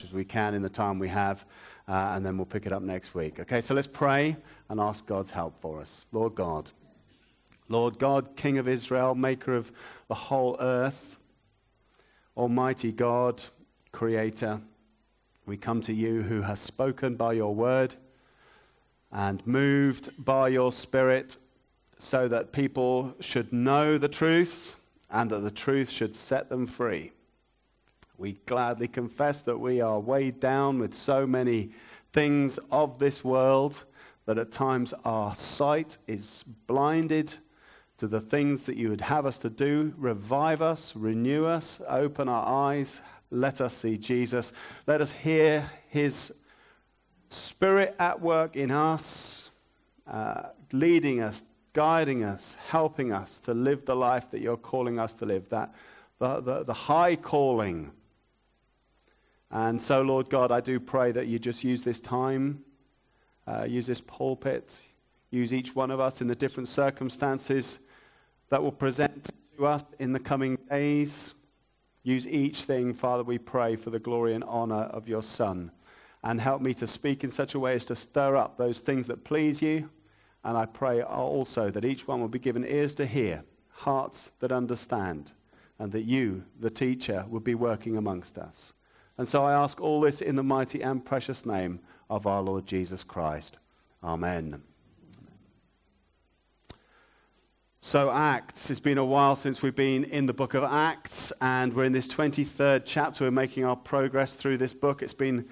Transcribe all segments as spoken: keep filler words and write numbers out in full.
as we can in the time we have, uh, and then we'll pick it up next week. Okay, so let's pray and ask God's help for us. Lord God, Lord God, King of Israel, maker of the whole earth, Almighty God, Creator, we come to you who has spoken by your word and moved by your Spirit so that people should know the truth and that the truth should set them free. We gladly confess that we are weighed down with so many things of this world that at times our sight is blinded to the things that you would have us to do. Revive us, renew us, open our eyes, let us see Jesus. Let us hear his Spirit at work in us, uh, leading us, guiding us, helping us to live the life that you're calling us to live, that the, the, the high calling. And so, Lord God, I do pray that you just use this time, uh, use this pulpit, use each one of us in the different circumstances that will present to us in the coming days. Use each thing, Father, we pray, for the glory and honor of your Son. And help me to speak in such a way as to stir up those things that please you. And I pray also that each one will be given ears to hear, hearts that understand, and that you, the teacher, will be working amongst us. And so I ask all this in the mighty and precious name of our Lord Jesus Christ. Amen. So Acts, it's been a while since we've been in the book of Acts, and we're in this twenty-third chapter. We're making our progress through this book. It's been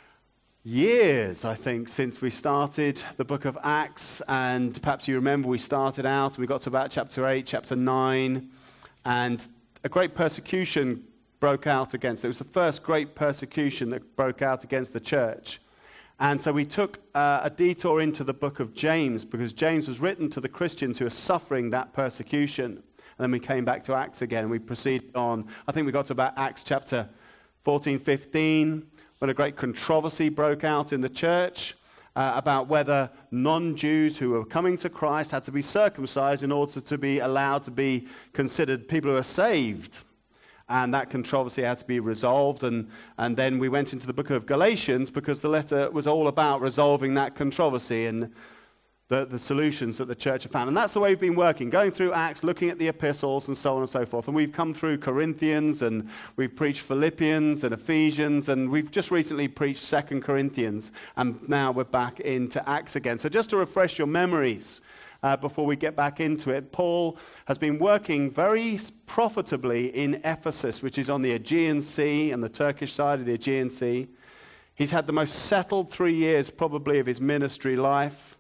years, I think, since we started the book of Acts, and perhaps you remember we started out and we got to about chapter eight, chapter nine, and a great persecution broke out against it. It was the first great persecution that broke out against the church. And so we took uh, a detour into the book of James, because James was written to the Christians who are suffering that persecution. And then we came back to Acts again, and we proceeded on. I think we got to about Acts chapter fourteen, fifteen, when a great controversy broke out in the church uh, about whether non-Jews who were coming to Christ had to be circumcised in order to be allowed to be considered people who are saved. And that controversy had to be resolved. And, and then we went into the book of Galatians, because the letter was all about resolving that controversy and the, the solutions that the church have found. And that's the way we've been working, going through Acts, looking at the epistles and so on and so forth. And we've come through Corinthians, and we've preached Philippians and Ephesians, and we've just recently preached Second Corinthians, and now we're back into Acts again. So just to refresh your memories, Uh, before we get back into it, Paul has been working very profitably in Ephesus, which is on the Aegean Sea, and the Turkish side of the Aegean Sea. He's had the most settled three years probably of his ministry life,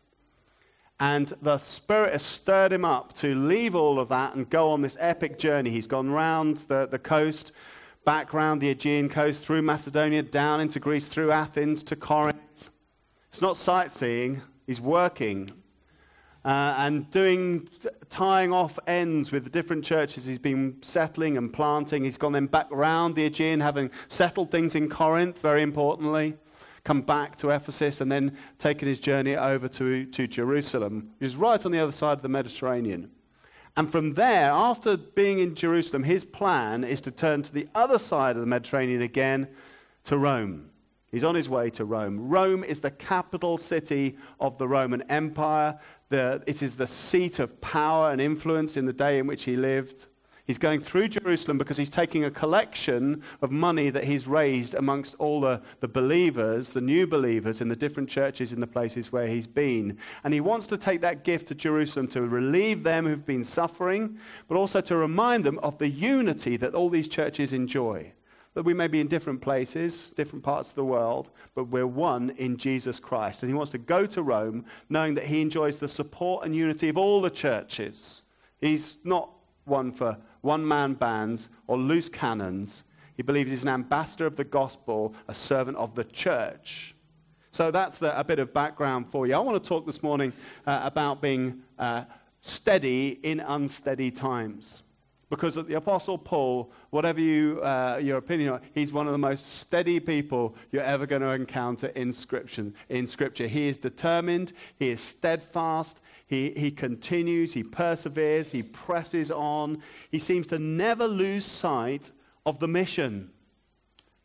and the Spirit has stirred him up to leave all of that and go on this epic journey. He's gone round the, the coast, back round the Aegean coast, through Macedonia, down into Greece, through Athens to Corinth. It's not sightseeing, he's working. Uh, and doing, tying off ends with the different churches he's been settling and planting. He's gone then back around the Aegean, having settled things in Corinth, very importantly, come back to Ephesus, and then taken his journey over to, to Jerusalem, which is right on the other side of the Mediterranean. And from there, after being in Jerusalem, his plan is to turn to the other side of the Mediterranean again, to Rome. He's on his way to Rome. Rome is the capital city of the Roman Empire. The, it is the seat of power and influence in the day in which he lived. He's going through Jerusalem because he's taking a collection of money that he's raised amongst all the, the believers, the new believers in the different churches in the places where he's been. And he wants to take that gift to Jerusalem to relieve them who've been suffering, but also to remind them of the unity that all these churches enjoy. That we may be in different places, different parts of the world, but we're one in Jesus Christ. And he wants to go to Rome knowing that he enjoys the support and unity of all the churches. He's not one for one-man bands or loose cannons. He believes he's an ambassador of the gospel, a servant of the church. So that's the, a bit of background for you. I want to talk this morning uh, about being uh, steady in unsteady times. Because the Apostle Paul, whatever you, uh, your opinion on, he's one of the most steady people you're ever going to encounter in Scripture. In Scripture, he is determined, he is steadfast, he, he continues, he perseveres, he presses on. He seems to never lose sight of the mission.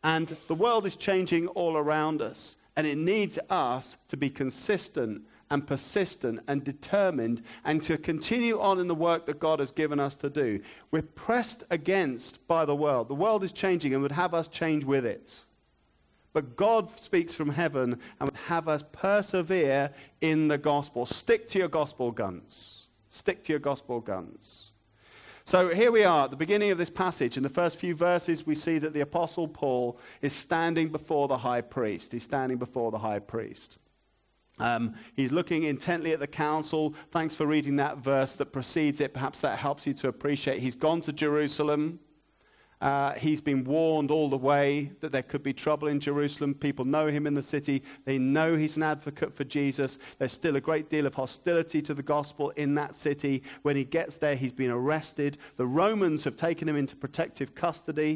And the world is changing all around us. And it needs us to be consistent and persistent and determined and to continue on in the work that God has given us to do. We're pressed against by the world. The world is changing and would have us change with it. But God speaks from heaven and would have us persevere in the gospel. Stick to your gospel guns. Stick to your gospel guns. So here we are at the beginning of this passage. In the first few verses, we see that the Apostle Paul is standing before the high priest. He's standing before the high priest. Um, he's looking intently at the council. Thanks for reading that verse that precedes it. Perhaps that helps you to appreciate. He's gone to Jerusalem. Uh, he's been warned all the way that there could be trouble in Jerusalem. People know him in the city. They know he's an advocate for Jesus. There's still a great deal of hostility to the gospel in that city. When he gets there, he's been arrested. The Romans have taken him into protective custody.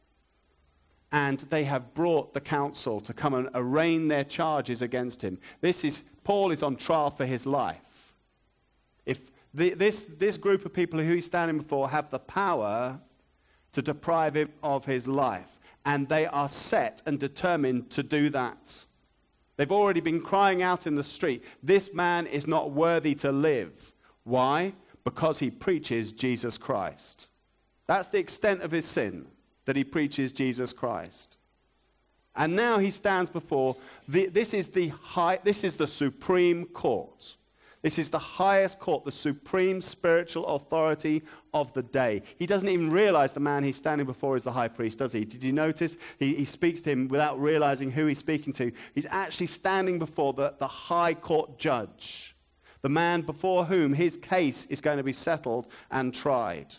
And they have brought the council to come and arraign their charges against him. This is, Paul is on trial for his life. If the, this, this group of people who he's standing before have the power to deprive him of his life. And they are set and determined to do that. They've already been crying out in the street, this man is not worthy to live. Why? Because he preaches Jesus Christ. That's the extent of his sin, that he preaches Jesus Christ. And now he stands before, the, this is the high, this is the Supreme Court. This is the highest court, the supreme spiritual authority of the day. He doesn't even realize the man he's standing before is the high priest, does he? Did you notice? He, he speaks to him without realizing who he's speaking to. He's actually standing before the, the high court judge, the man before whom his case is going to be settled and tried.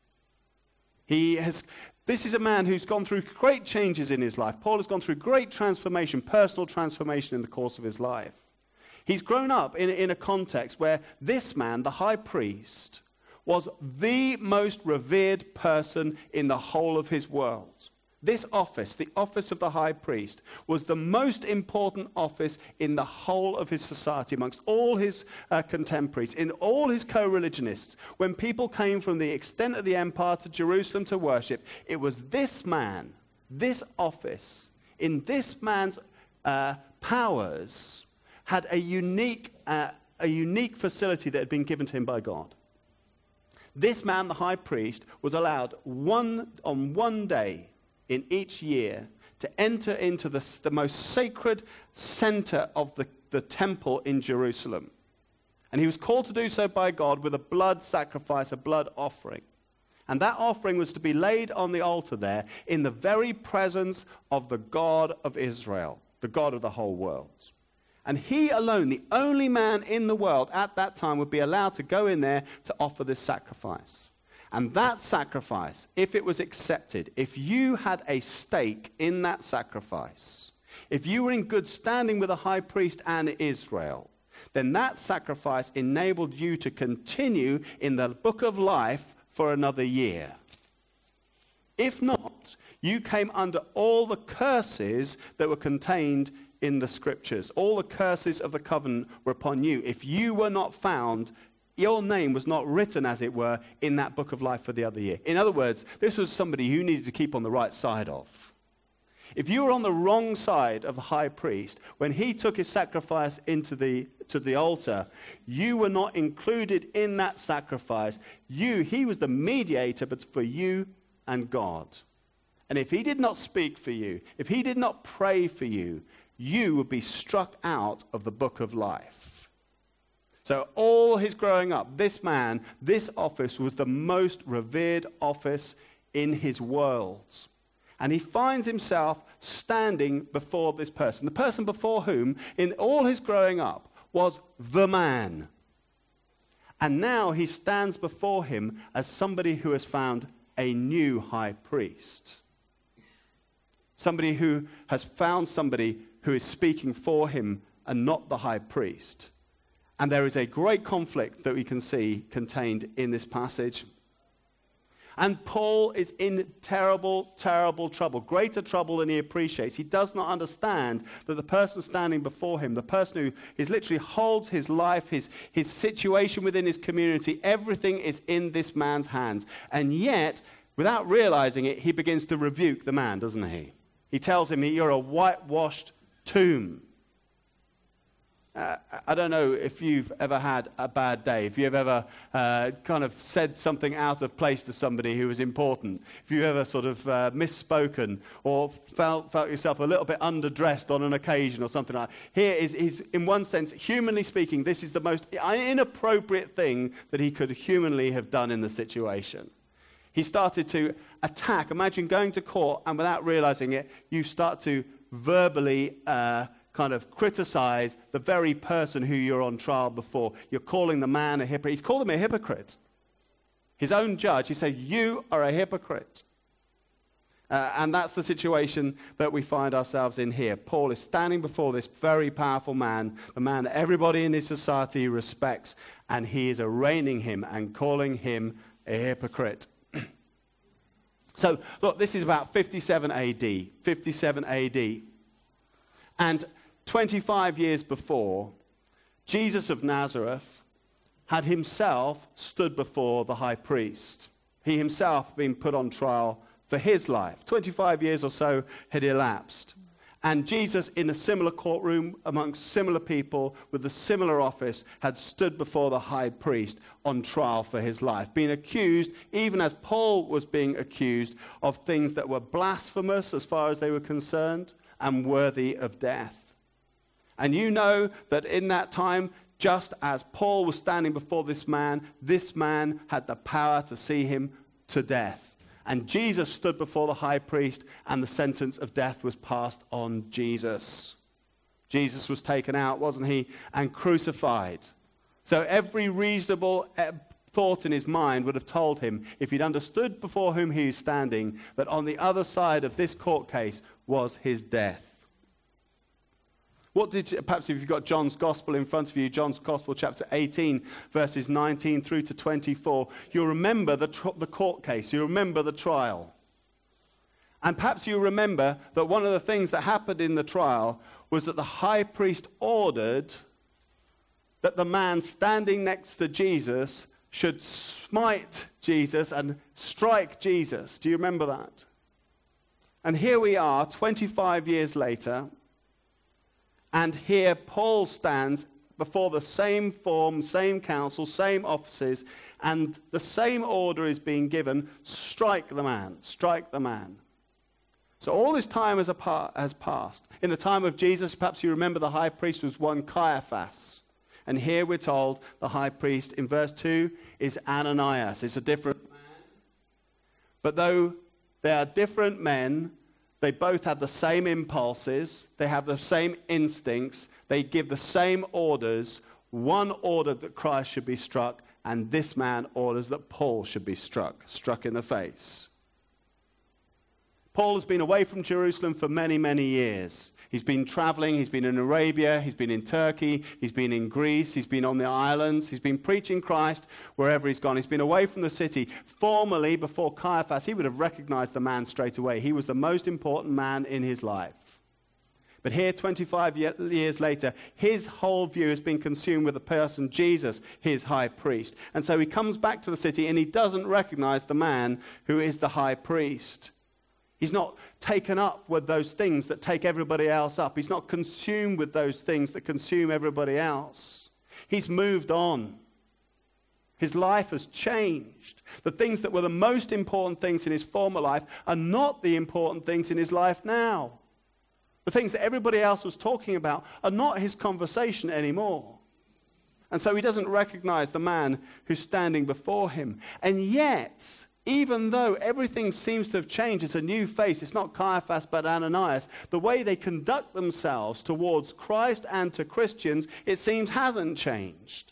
He has... This is a man who's gone through great changes in his life. Paul has gone through great transformation, personal transformation in the course of his life. He's grown up in, in a context where this man, the high priest, was the most revered person in the whole of his world. This office, the office of the high priest, was the most important office in the whole of his society, amongst all his uh, contemporaries, in all his co-religionists. When people came from the extent of the empire to Jerusalem to worship, it was this man, this office, in this man's uh, powers, had a unique, uh, a unique facility that had been given to him by God. This man, the high priest, was allowed one on one day in each year to enter into the, the most sacred center of the, the temple in Jerusalem. And he was called to do so by God with a blood sacrifice, a blood offering. And that offering was to be laid on the altar there in the very presence of the God of Israel, the God of the whole world. And he alone, the only man in the world at that time, would be allowed to go in there to offer this sacrifice. And that sacrifice, if it was accepted, if you had a stake in that sacrifice, if you were in good standing with the high priest and Israel, then that sacrifice enabled you to continue in the book of life for another year. If not, you came under all the curses that were contained in the scriptures. All the curses of the covenant were upon you. If you were not found, your name was not written, as it were, in that book of life for the other year. In other words, this was somebody you needed to keep on the right side of. If you were on the wrong side of the high priest, when he took his sacrifice into the, to the altar, you were not included in that sacrifice. You, he was the mediator, but for you and God. And if he did not speak for you, if he did not pray for you, you would be struck out of the book of life. So all his growing up, this man, this office was the most revered office in his world. And he finds himself standing before this person, the person before whom, in all his growing up, was the man. And now he stands before him as somebody who has found a new high priest. Somebody who has found somebody who is speaking for him and not the high priest. And there is a great conflict that we can see contained in this passage. And Paul is in terrible, terrible trouble, greater trouble than he appreciates. He does not understand that the person standing before him, the person who is literally holds his life, his, his situation within his community, everything is in this man's hands. And yet, without realizing it, he begins to rebuke the man, doesn't he? He tells him, you're a whitewashed tomb. Uh, I don't know if you've ever had a bad day, if you've ever uh, kind of said something out of place to somebody who was important, if you've ever sort of uh, misspoken or felt, felt yourself a little bit underdressed on an occasion or something like that. Here is, is, in one sense, humanly speaking, this is the most inappropriate thing that he could humanly have done in the situation. He started to attack. Imagine going to court and without realizing it, you start to verbally uh, kind of criticize the very person who you're on trial before. You're calling the man a hypocrite. He's called him a hypocrite. His own judge, he says, you are a hypocrite. Uh, and that's the situation that we find ourselves in here. Paul is standing before this very powerful man, the man that everybody in his society respects, and he is arraigning him and calling him a hypocrite. So, look, this is about fifty-seven A D. fifty-seven A D. And twenty-five years before, Jesus of Nazareth had himself stood before the high priest. He himself had been put on trial for his life. twenty-five years or so had elapsed. And Jesus, in a similar courtroom, amongst similar people, with a similar office, had stood before the high priest on trial for his life, being accused, even as Paul was being accused, of things that were blasphemous as far as they were concerned, and worthy of death. And you know that in that time, just as Paul was standing before this man, this man had the power to see him to death. And Jesus stood before the high priest, and the sentence of death was passed on Jesus. Jesus was taken out, wasn't he, and crucified. So every reasonable thought in his mind would have told him, if he'd understood before whom he was standing, that on the other side of this court case was his death. What did, perhaps if you've got John's Gospel in front of you, John's Gospel chapter eighteen, verses nineteen through to twenty-four, you'll remember the, tr- the court case, you remember the trial. And perhaps you remember that one of the things that happened in the trial was that the high priest ordered that the man standing next to Jesus should smite Jesus and strike Jesus. Do you remember that? And here we are, twenty-five years later, and here Paul stands before the same form, same council, same offices, and the same order is being given, strike the man, strike the man. So all this time has, apart, has passed. In the time of Jesus, perhaps you remember the high priest was one Caiaphas. And here we're told the high priest in verse two is Ananias. It's a different man. But though they are different men, they both have the same impulses, they have the same instincts, they give the same orders. One ordered that Christ should be struck, and this man orders that Paul should be struck, struck in the face. Paul has been away from Jerusalem for many, many years. He's been traveling, he's been in Arabia, he's been in Turkey, he's been in Greece, he's been on the islands, he's been preaching Christ wherever he's gone. He's been away from the city. Formerly, before Caiaphas, he would have recognized the man straight away. He was the most important man in his life. But here, twenty-five years later, his whole view has been consumed with the person Jesus, his high priest. And so he comes back to the city and he doesn't recognize the man who is the high priest. He's not taken up with those things that take everybody else up. He's not consumed with those things that consume everybody else. He's moved on. His life has changed. The things that were the most important things in his former life are not the important things in his life now. The things that everybody else was talking about are not his conversation anymore. And so he doesn't recognize the man who's standing before him. And yet, even though everything seems to have changed, it's a new face, it's not Caiaphas but Ananias, the way they conduct themselves towards Christ and to Christians, it seems hasn't changed.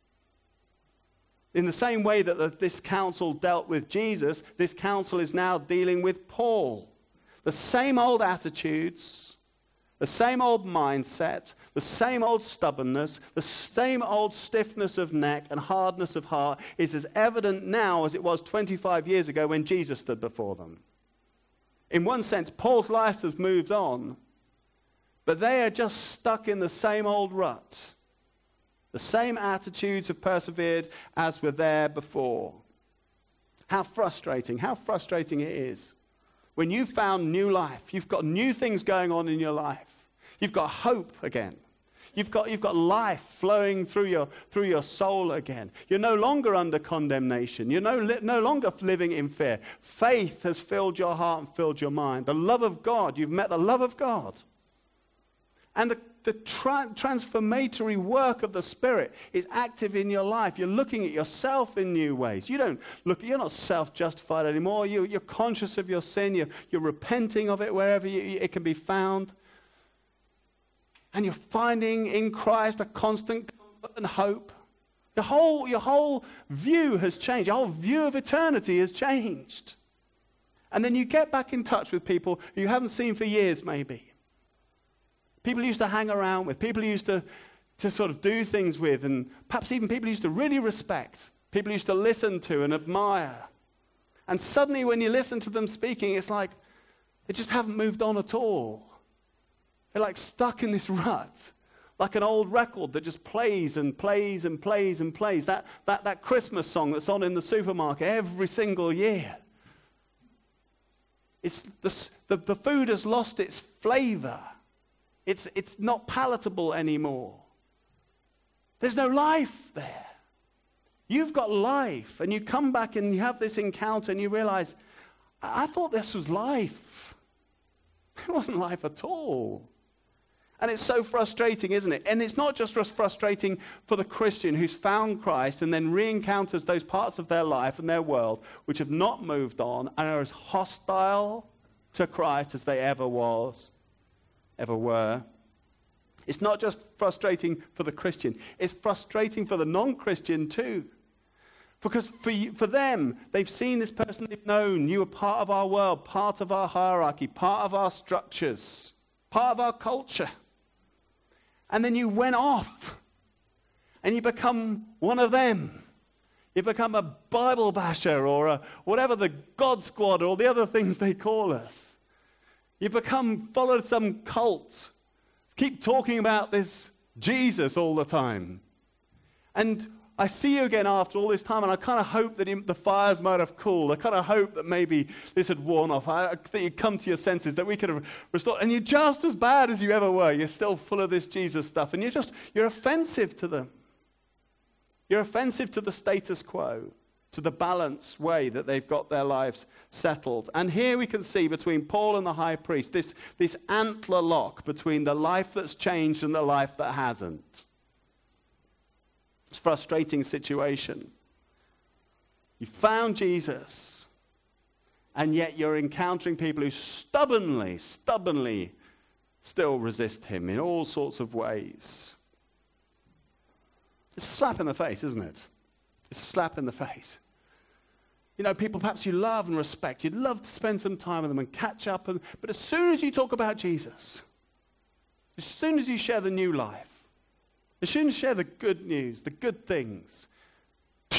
In the same way that the, this council dealt with Jesus, this council is now dealing with Paul. The same old attitudes, the same old mindset, the same old stubbornness, the same old stiffness of neck and hardness of heart is as evident now as it was twenty-five years ago when Jesus stood before them. In one sense, Paul's life has moved on, but they are just stuck in the same old rut. The same attitudes have persevered as were there before. How frustrating, how frustrating it is when you've found new life, you've got new things going on in your life, you've got hope again. You've got, you've got life flowing through your, through your soul again. You're no longer under condemnation. You're no, no longer living in fear. Faith has filled your heart and filled your mind. The love of God, you've met the love of God. And the, the tra- transformatory work of the Spirit is active in your life. You're looking at yourself in new ways. You don't look, you're not self-justified anymore. You, you're conscious of your sin. You're, you're repenting of it wherever you, it can be found. And you're finding in Christ a constant comfort and hope. Your whole, your whole view has changed. Your whole view of eternity has changed. And then you get back in touch with people you haven't seen for years, maybe. People you used to hang around with. People you used to, to sort of do things with. And perhaps even people you used to really respect. People you used to listen to and admire. And suddenly when you listen to them speaking, it's like they just haven't moved on at all. They're like stuck in this rut, like an old record that just plays and plays and plays and plays. That, that, that Christmas song that's on in the supermarket every single year. It's the, the, the food has lost its flavor. It's, it's not palatable anymore. There's no life there. You've got life, and you come back and you have this encounter and you realize, I, I thought this was life. It wasn't life at all. And it's so frustrating, isn't it? And it's not just frustrating for the Christian who's found Christ and then re-encounters those parts of their life and their world which have not moved on and are as hostile to Christ as they ever was, ever were. It's not just frustrating for the Christian. It's frustrating for the non-Christian too. Because for, you, for them, they've seen this person they've known. You are part of our world, part of our hierarchy, part of our structures, part of our culture. And then you went off and you become one of them. You become a Bible basher or a, whatever the God Squad or all the other things they call us. You become, follow some cult. Keep talking about this Jesus all the time. And I see you again after all this time, and I kind of hope that the fires might have cooled. I kind of hope that maybe this had worn off. I think you'd come to your senses, that we could have restored. And you're just as bad as you ever were. You're still full of this Jesus stuff, and you're just, you're offensive to them. You're offensive to the status quo, to the balanced way that they've got their lives settled. And here we can see between Paul and the high priest, this, this antler lock between the life that's changed and the life that hasn't. It's a frustrating situation. You found Jesus, and yet you're encountering people who stubbornly, stubbornly still resist him in all sorts of ways. It's a slap in the face, isn't it? It's a slap in the face. You know, people perhaps you love and respect. You'd love to spend some time with them and catch up. And, but as soon as you talk about Jesus, as soon as you share the new life, as soon as you share the good news, the good things, I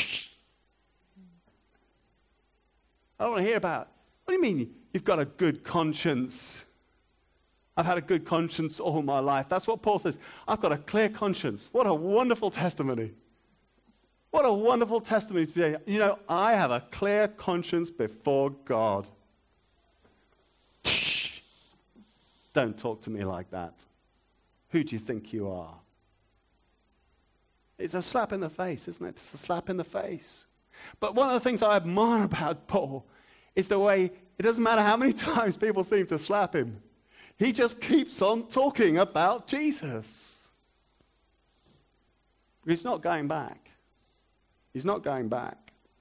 don't want to hear about, what do you mean you've got a good conscience? I've had a good conscience all my life. That's what Paul says. I've got a clear conscience. What a wonderful testimony. What a wonderful testimony to be. You know, I have a clear conscience before God. Don't talk to me like that. Who do you think you are? It's a slap in the face, isn't it? It's a slap in the face. But one of the things I admire about Paul is the way, it doesn't matter how many times people seem to slap him. He just keeps on talking about Jesus. He's not going back. He's not going back.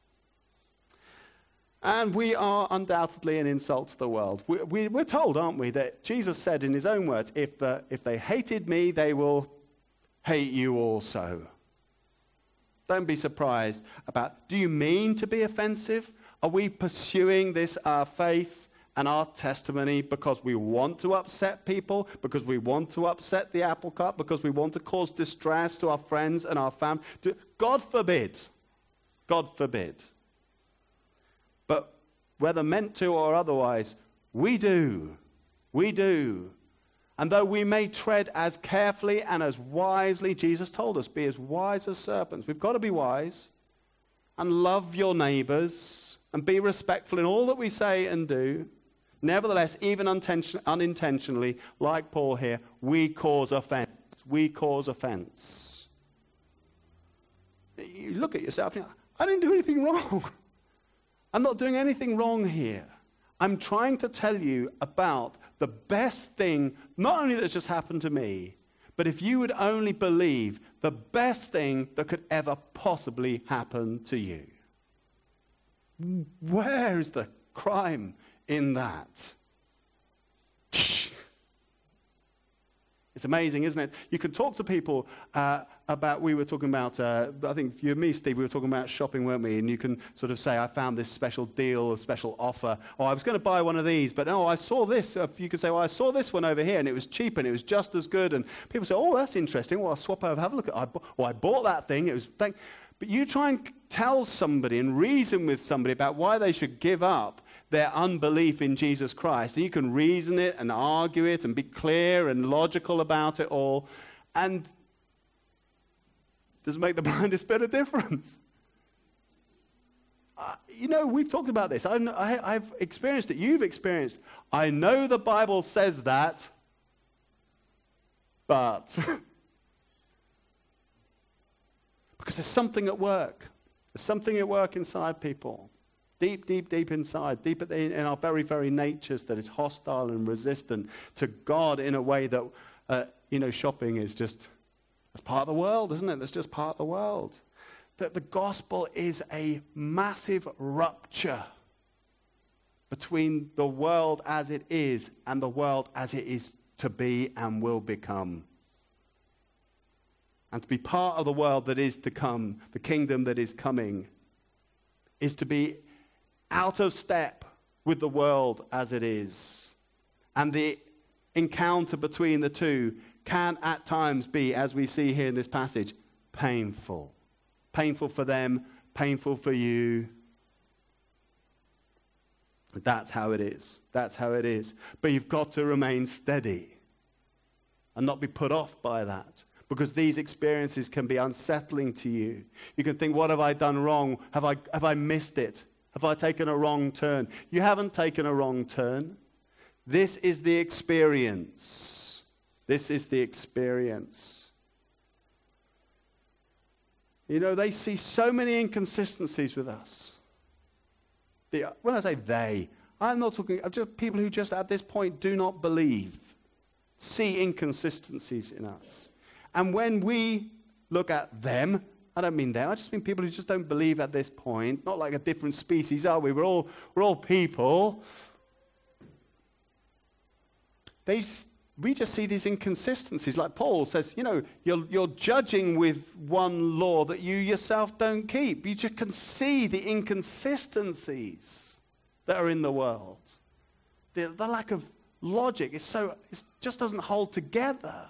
And we are undoubtedly an insult to the world. We, we, we're told, aren't we, that Jesus said in his own words, if, the, if they hated me, they will hate you also. Don't be surprised about, do you mean to be offensive? Are we pursuing this, our faith and our testimony, because we want to upset people, because we want to upset the apple cart, because we want to cause distress to our friends and our family? God forbid. God forbid. But whether meant to or otherwise, we do. We do. And though we may tread as carefully and as wisely, Jesus told us, be as wise as serpents. We've got to be wise and love your neighbors and be respectful in all that we say and do. Nevertheless, even unintention- unintentionally, like Paul here, we cause offense. We cause offense. You look at yourself and you're like, I didn't do anything wrong. I'm not doing anything wrong here. I'm trying to tell you about the best thing, not only that's just happened to me, but if you would only believe the best thing that could ever possibly happen to you. Where is the crime in that? It's amazing, isn't it? You can talk to people uh, about, we were talking about, uh, I think you and me, Steve, we were talking about shopping, weren't we? And you can sort of say, I found this special deal, a special offer. Or I was going to buy one of these, but oh, I saw this. You could say, well, I saw this one over here, and it was cheap, and it was just as good. And people say, oh, that's interesting. Well, I'll swap over, have a look at it. Well, I bought that thing. It was, thank-. But you try and tell somebody and reason with somebody about why they should give up their unbelief in Jesus Christ. And you can reason it and argue it and be clear and logical about it all. And does it make the blindest bit of difference? Uh, you know, we've talked about this. I, I, I've experienced it. You've experienced. I know the Bible says that, but... because there's something at work. There's something at work inside people. Deep, deep, deep inside, deep in our very, very natures that is hostile and resistant to God in a way that, uh, you know, shopping is just, that's part of the world, isn't it? That's just part of the world. That the gospel is a massive rupture between the world as it is and the world as it is to be and will become. And to be part of the world that is to come, the kingdom that is coming, is to be out of step with the world as it is. And the encounter between the two can at times be, as we see here in this passage, painful. Painful for them, painful for you. That's how it is. That's how it is. But you've got to remain steady and not be put off by that. Because these experiences can be unsettling to you. You can think, what have I done wrong? Have I, have I missed it? Have I taken a wrong turn? You haven't taken a wrong turn. This is the experience. This is the experience. You know, they see so many inconsistencies with us. The, when I say they, I'm not talking, I'm just people who just at this point do not believe, see inconsistencies in us. And when we look at them, I don't mean them, I just mean people who just don't believe at this point, not like a different species, are we? We're all, we're all people. They, we just see these inconsistencies. Like Paul says, you know, you're, you're judging with one law that you yourself don't keep. You just can see the inconsistencies that are in the world. The, the lack of logic is so, it just doesn't hold together.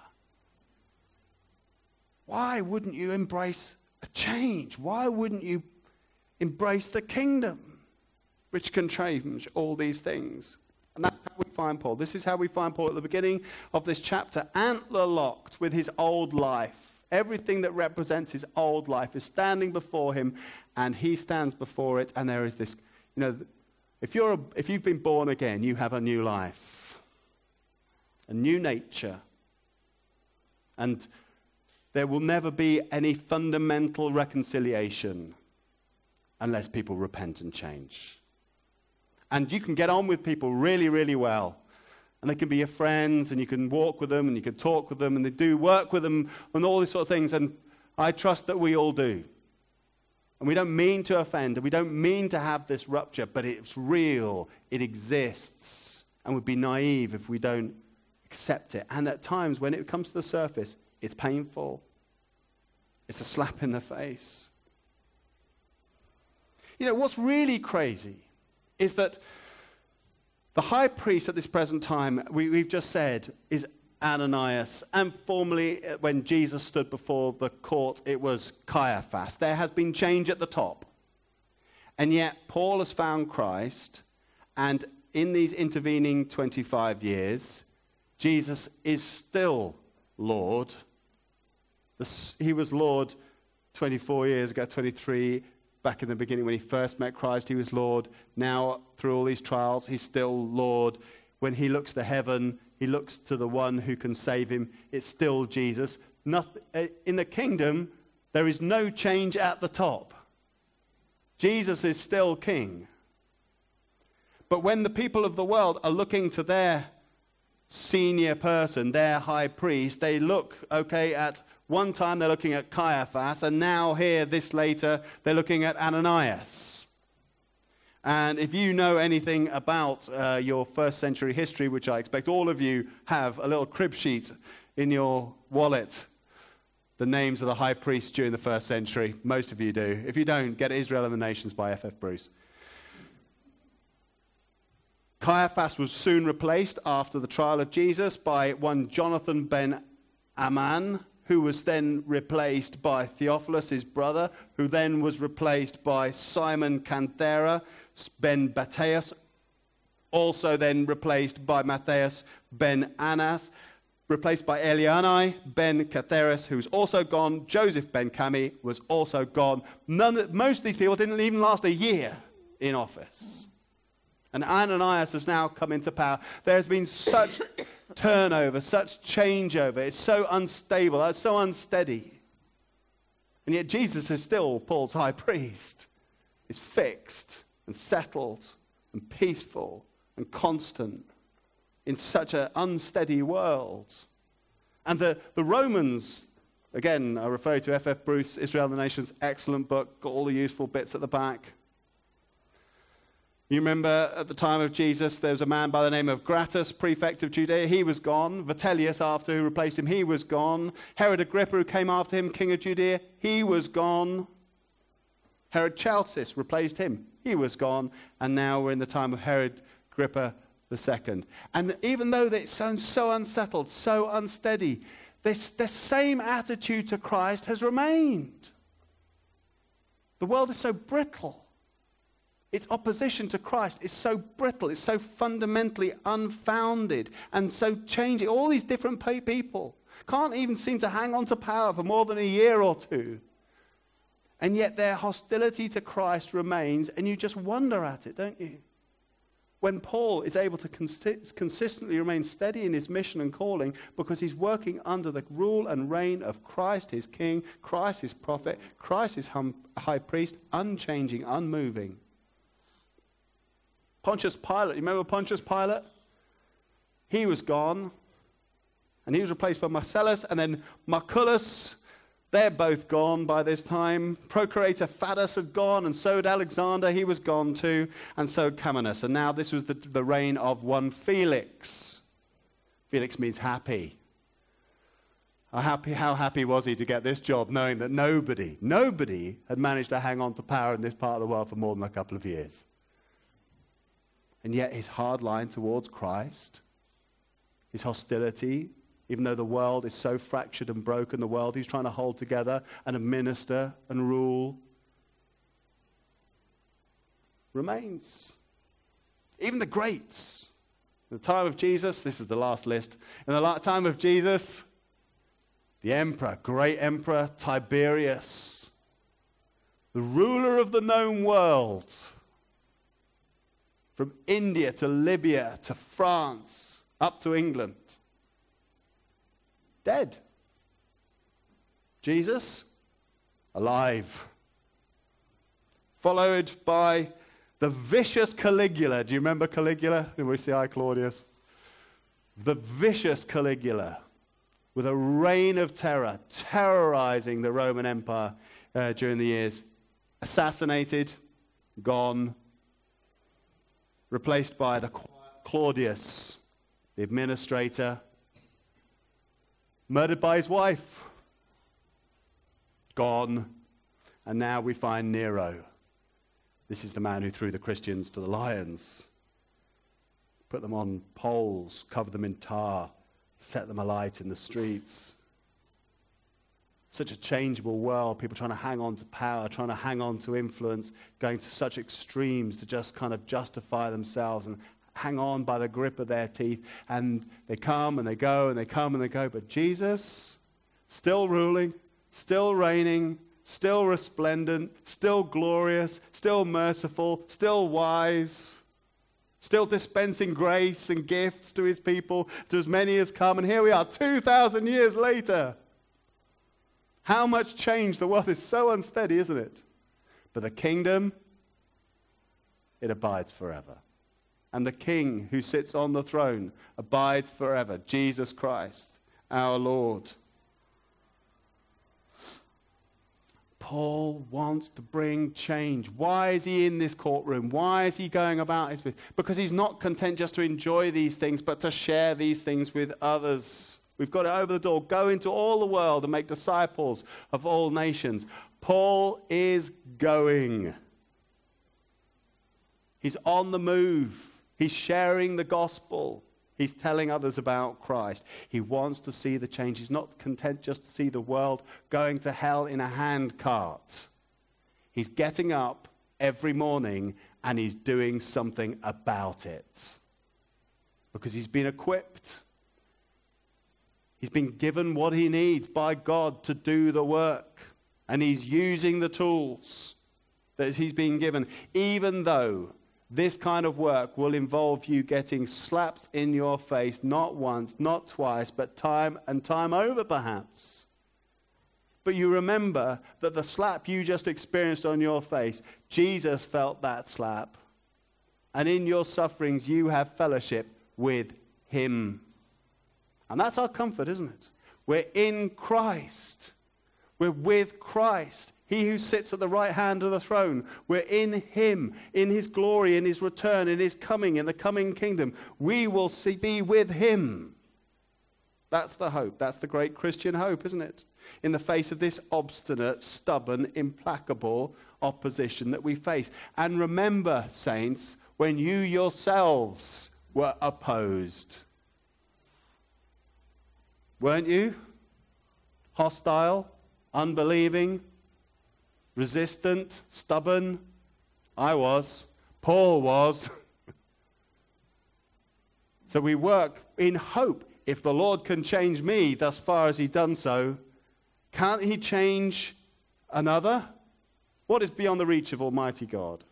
Why wouldn't you embrace a change? Why wouldn't you embrace the kingdom, which can change all these things? And that's how we find Paul. This is how we find Paul at the beginning of this chapter, antler-locked with his old life. Everything that represents his old life is standing before him, and he stands before it, and there is this, you know, if, you're a, if you've been born again, you have a new life, a new nature, and there will never be any fundamental reconciliation unless people repent and change. And you can get on with people really, really well. And they can be your friends, and you can walk with them, and you can talk with them, and they do work with them, and all these sort of things. And I trust that we all do. And we don't mean to offend, and we don't mean to have this rupture, but it's real. It exists. And we'd be naive if we don't accept it. And at times, when it comes to the surface, it's painful. It's a slap in the face. You know, what's really crazy is that the high priest at this present time, we, we've just said, is Ananias. And formerly, when Jesus stood before the court, it was Caiaphas. There has been change at the top. And yet, Paul has found Christ. And in these intervening twenty-five years, Jesus is still Lord. He was Lord twenty-four years ago, twenty-three. Back in the beginning when he first met Christ, he was Lord. Now, through all these trials, he's still Lord. When he looks to heaven, he looks to the one who can save him. It's still Jesus. Nothing, in the kingdom, there is no change at the top. Jesus is still king. But when the people of the world are looking to their senior person, their high priest, they look, okay, at one time they're looking at Caiaphas, and now here, this later, they're looking at Ananias. And if you know anything about uh, your first century history, which I expect all of you have, a little crib sheet in your wallet, the names of the high priests during the first century. Most of you do. If you don't, get Israel and the Nations by F F Bruce. Caiaphas was soon replaced after the trial of Jesus by one Jonathan ben Amman, who was then replaced by Theophilus, his brother, who then was replaced by Simon Canthera ben Batteus, also then replaced by Matthias ben Annas, replaced by Eliani ben Catheres, who's also gone. Joseph ben Cami was also gone. None, most of these people didn't even last a year in office. And Ananias has now come into power. There's been such turnover, such changeover. It's so unstable, it's so unsteady. And yet Jesus is still Paul's high priest. He's fixed and settled and peaceful and constant in such an unsteady world. And the, the Romans, again, I refer to F F Bruce, Israel and the Nations, excellent book, got all the useful bits at the back. You remember at the time of Jesus, there was a man by the name of Gratus, prefect of Judea. He was gone. Vitellius, after who replaced him, he was gone. Herod Agrippa, who came after him, king of Judea, he was gone. Herod Chalcis replaced him. He was gone. And now we're in the time of Herod Agrippa the second. And even though it sounds so unsettled, so unsteady, this, the same attitude to Christ has remained. The world is so brittle. Its opposition to Christ is so brittle, it's so fundamentally unfounded and so changing. All these different people can't even seem to hang on to power for more than a year or two. And yet their hostility to Christ remains, and you just wonder at it, don't you? When Paul is able to consi- consistently remain steady in his mission and calling because he's working under the rule and reign of Christ, his king, Christ, his prophet, Christ, his hum- high priest, unchanging, unmoving. Pontius Pilate, you remember Pontius Pilate? He was gone, and he was replaced by Marcellus, and then Marcellus. They're both gone by this time. Procurator Fadus had gone, and so had Alexander. He was gone too, and so had Camanus. And now this was the, the reign of one Felix. Felix means happy. How happy, how happy was he to get this job, knowing that nobody, nobody had managed to hang on to power in this part of the world for more than a couple of years. And yet his hard line towards Christ, his hostility, even though the world is so fractured and broken, the world he's trying to hold together and administer and rule, remains. Even the greats. In the time of Jesus, this is the last list. In the time of Jesus, the emperor, great emperor Tiberius, the ruler of the known world, from India to Libya to France, up to England. Dead. Jesus, alive. Followed by the vicious Caligula. Do you remember Caligula? Did we see I, Claudius? The vicious Caligula, with a reign of terror, terrorizing the Roman Empire uh, during the years. Assassinated, gone. Replaced by the Claudius, the administrator, murdered by his wife, gone, and now we find Nero. This is the man who threw the Christians to the lions, put them on poles, covered them in tar, set them alight in the streets. Such a changeable world, people trying to hang on to power, trying to hang on to influence, going to such extremes to just kind of justify themselves and hang on by the grip of their teeth. And they come and they go and they come and they go. But Jesus, still ruling, still reigning, still resplendent, still glorious, still merciful, still wise, still dispensing grace and gifts to his people, to as many as come. And here we are, two thousand years later. How much change? The world is so unsteady, isn't it? But the kingdom, it abides forever. And the King who sits on the throne abides forever, Jesus Christ, our Lord. Paul wants to bring change. Why is he in this courtroom? Why is he going about his business? Because he's not content just to enjoy these things, but to share these things with others. We've got it over the door. Go into all the world and make disciples of all nations. Paul is going. He's on the move. He's sharing the gospel. He's telling others about Christ. He wants to see the change. He's not content just to see the world going to hell in a handcart. He's getting up every morning and he's doing something about it. Because he's been equipped. He's been given what he needs by God to do the work. And he's using the tools that he's been given. Even though this kind of work will involve you getting slapped in your face, not once, not twice, but time and time over perhaps. But you remember that the slap you just experienced on your face, Jesus felt that slap. And in your sufferings, you have fellowship with him. And that's our comfort, isn't it? We're in Christ. We're with Christ. He who sits at the right hand of the throne. We're in him, in his glory, in his return, in his coming, in the coming kingdom. We will see, be with him. That's the hope. That's the great Christian hope, isn't it? In the face of this obstinate, stubborn, implacable opposition that we face. And remember, saints, when you yourselves were opposed. Weren't you? Hostile, unbelieving, resistant, stubborn. I was. Paul was. So we work in hope. If the Lord can change me thus far as he's done so, can't he change another? What is beyond the reach of Almighty God?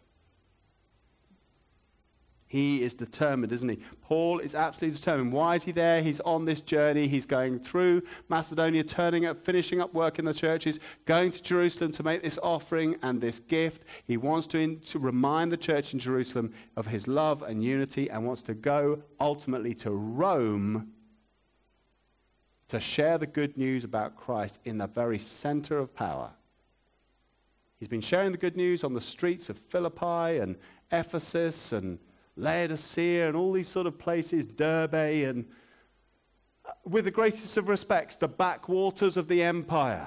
He is determined, isn't he? Paul is absolutely determined. Why is he there? He's on this journey. He's going through Macedonia, turning up, finishing up work in the churches, going to Jerusalem to make this offering and this gift. He wants to, in, to remind the church in Jerusalem of his love and unity, and wants to go ultimately to Rome to share the good news about Christ in the very center of power. He's been sharing the good news on the streets of Philippi and Ephesus and Laodicea and all these sort of places, Derbe, and uh, with the greatest of respects, the backwaters of the empire.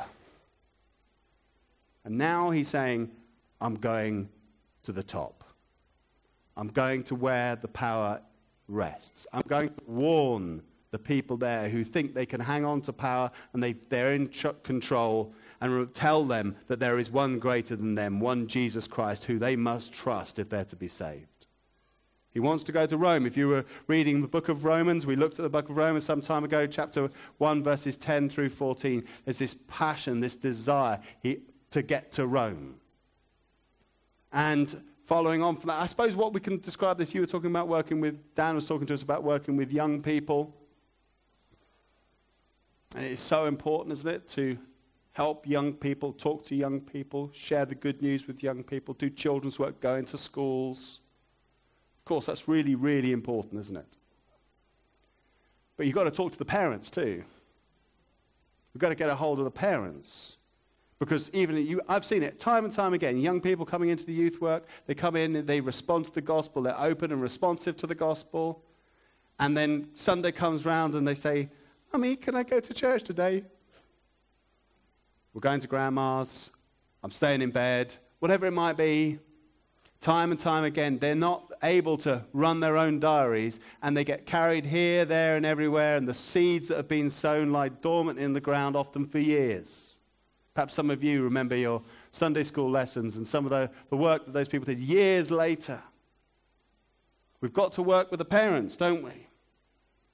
And now he's saying, I'm going to the top. I'm going to where the power rests. I'm going to warn the people there who think they can hang on to power and they, they're in ch- control, and tell them that there is one greater than them, one Jesus Christ, who they must trust if they're to be saved. He wants to go to Rome. If you were reading the book of Romans, we looked at the book of Romans some time ago, chapter one, verses ten through fourteen. There's this passion, this desire he, to get to Rome. And following on from that, I suppose what we can describe this, you were talking about working with, Dan was talking to us about working with young people. And it's so important, isn't it, to help young people, talk to young people, share the good news with young people, do children's work, go into schools. Of course, that's really, really important, isn't it? But you've got to talk to the parents too. We've got to get a hold of the parents. Because even you, I've seen it time and time again. Young people coming into the youth work, they come in and they respond to the gospel. They're open and responsive to the gospel. And then Sunday comes round and they say, Mummy, can I go to church today? We're going to grandma's. I'm staying in bed. Whatever it might be. Time and time again, they're not able to run their own diaries, and they get carried here, there, and everywhere, and the seeds that have been sown lie dormant in the ground often for years. Perhaps some of you remember your Sunday school lessons and some of the, the work that those people did years later. We've got to work with the parents, don't we?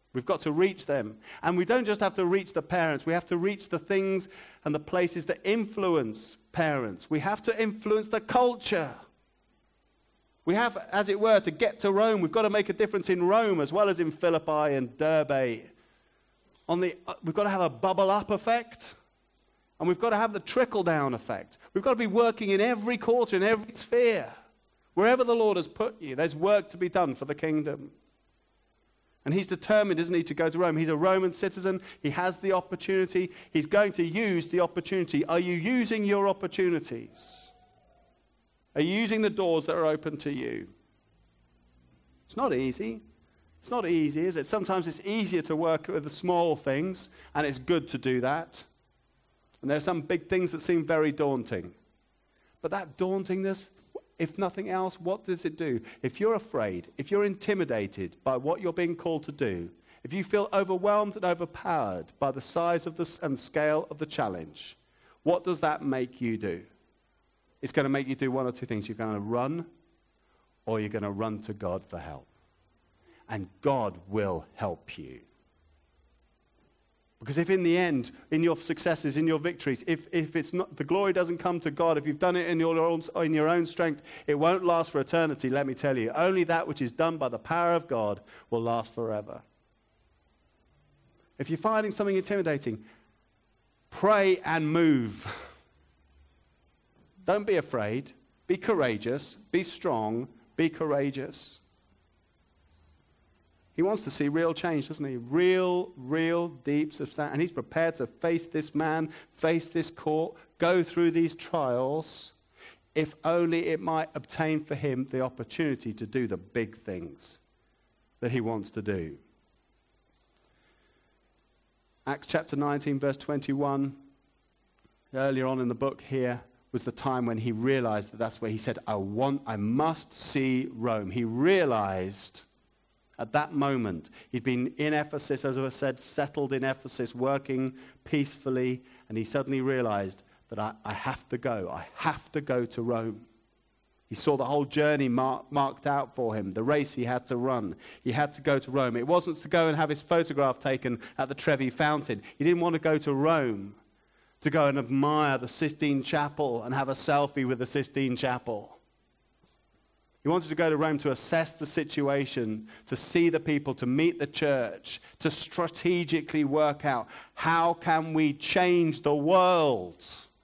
We've got to reach them. And we don't just have to reach the parents. We have to reach the things and the places that influence parents. We have to influence the culture. We have, as it were, to get to Rome. We've got to make a difference in Rome as well as in Philippi and Derbe. On the, uh, we've got to have a bubble-up effect. And we've got to have the trickle-down effect. We've got to be working in every quarter, in every sphere. Wherever the Lord has put you, there's work to be done for the kingdom. And he's determined, isn't he, to go to Rome. He's a Roman citizen. He has the opportunity. He's going to use the opportunity. Are you using your opportunities? Are you using the doors that are open to you? It's not easy. It's not easy, is it? Sometimes it's easier to work with the small things, and it's good to do that. And there are some big things that seem very daunting. But that dauntingness, if nothing else, what does it do? If you're afraid, if you're intimidated by what you're being called to do, if you feel overwhelmed and overpowered by the size of the and scale of the challenge, what does that make you do? It's going to make you do one or two things. You're going to run, or you're going to run to God for help. And God will help you. Because if in the end, in your successes, in your victories, if, if it's not, the glory doesn't come to God, if you've done it in your, own, in your own strength, it won't last for eternity, let me tell you. Only that which is done by the power of God will last forever. If you're finding something intimidating, pray and move. Don't be afraid. Be courageous. Be strong. Be courageous. He wants to see real change, doesn't he? Real, real, deep, substantial. And he's prepared to face this man, face this court, go through these trials, if only it might obtain for him the opportunity to do the big things that he wants to do. Acts chapter nineteen, verse twenty-one, earlier on in the book here, was the time when he realized that that's where he said, I want, I must see Rome. He realized at that moment, he'd been in Ephesus, as I said, settled in Ephesus, working peacefully, and he suddenly realized that I, I have to go. I have to go to Rome. He saw the whole journey mar- marked out for him, the race he had to run. He had to go to Rome. It wasn't to go and have his photograph taken at the Trevi Fountain. He didn't want to go to Rome to go and admire the Sistine Chapel and have a selfie with the Sistine Chapel. He wanted to go to Rome to assess the situation, to see the people, to meet the church, to strategically work out how can we change the world.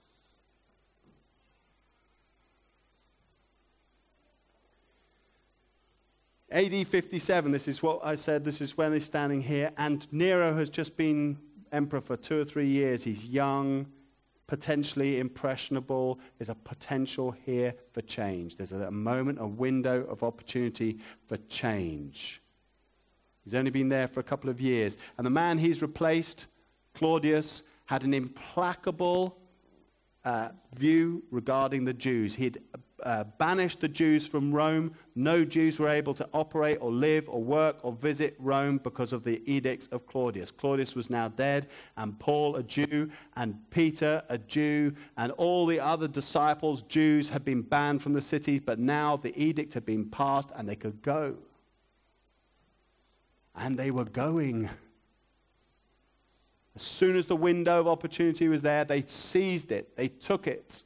A D fifty-seven, this is what I said, this is when he's standing here, and Nero has just been emperor for two or three years. He's young, potentially impressionable. There's a potential here for change. There's a moment, a window of opportunity for change. He's only been there for a couple of years. And the man he's replaced, Claudius, had an implacable uh, view regarding the Jews. He'd uh, banished the Jews from Rome. No Jews were able to operate or live or work or visit Rome because of the edicts of Claudius. Claudius was now dead, and Paul, a Jew, and Peter, a Jew, and all the other disciples, Jews, had been banned from the city, but now the edict had been passed and they could go. And they were going. As soon as the window of opportunity was there, they seized it. They took it.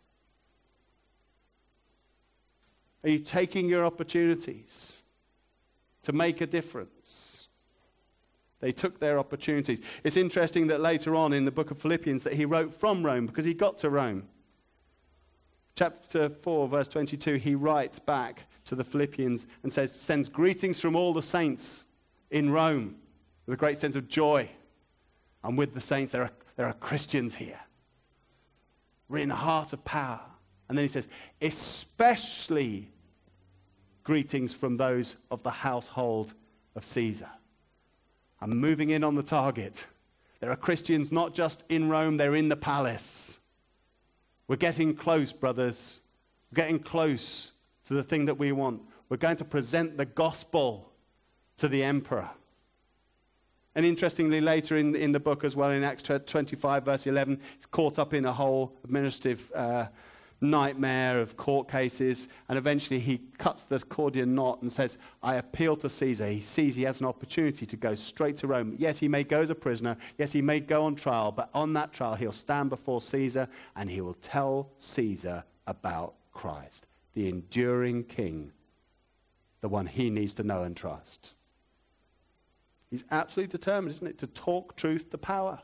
Are you taking your opportunities to make a difference? They took their opportunities. It's interesting that later on in the book of Philippians that he wrote from Rome because he got to Rome. Chapter four, verse twenty-two, he writes back to the Philippians and says, sends greetings from all the saints in Rome with a great sense of joy. I'm with the saints. There are, there are Christians here. We're in the heart of power. And then he says, especially greetings from those of the household of Caesar. I'm moving in on the target. There are Christians not just in Rome, they're in the palace. We're getting close, brothers. We're getting close to the thing that we want. We're going to present the gospel to the emperor. And interestingly, later in, in the book as well, in Acts twenty-five, verse eleven, he's caught up in a whole administrative uh, nightmare of court cases, and eventually he cuts the Gordian knot and says, I appeal to Caesar. He sees he has an opportunity to go straight to Rome. Yes, he may go as a prisoner. Yes, he may go on trial, but on that trial he'll stand before Caesar and he will tell Caesar about Christ, the enduring king, the one he needs to know and trust. He's absolutely determined, isn't it, to talk truth to power.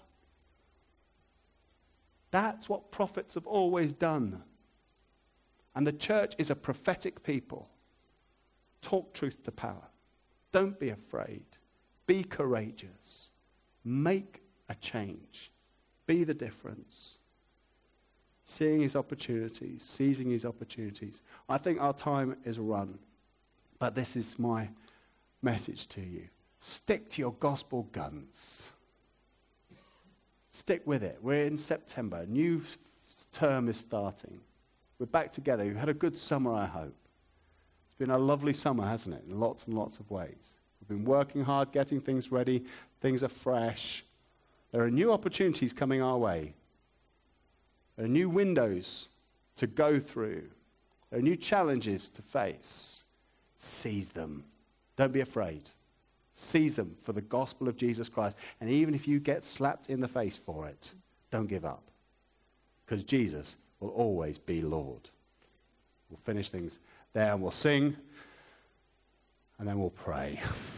That's what prophets have always done. And the church is a prophetic people. Talk truth to power. Don't be afraid. Be courageous. Make a change. Be the difference. Seeing his opportunities, seizing his opportunities. I think our time is run. But this is my message to you. Stick to your gospel guns. Stick with it. We're in September. A new term is starting. We're back together. You've had a good summer, I hope. It's been a lovely summer, hasn't it? In lots and lots of ways. We've been working hard, getting things ready. Things are fresh. There are new opportunities coming our way. There are new windows to go through. There are new challenges to face. Seize them. Don't be afraid. Seize them for the gospel of Jesus Christ. And even if you get slapped in the face for it, don't give up. Because Jesus will always be Lord. We'll finish things there and we'll sing. And then we'll pray.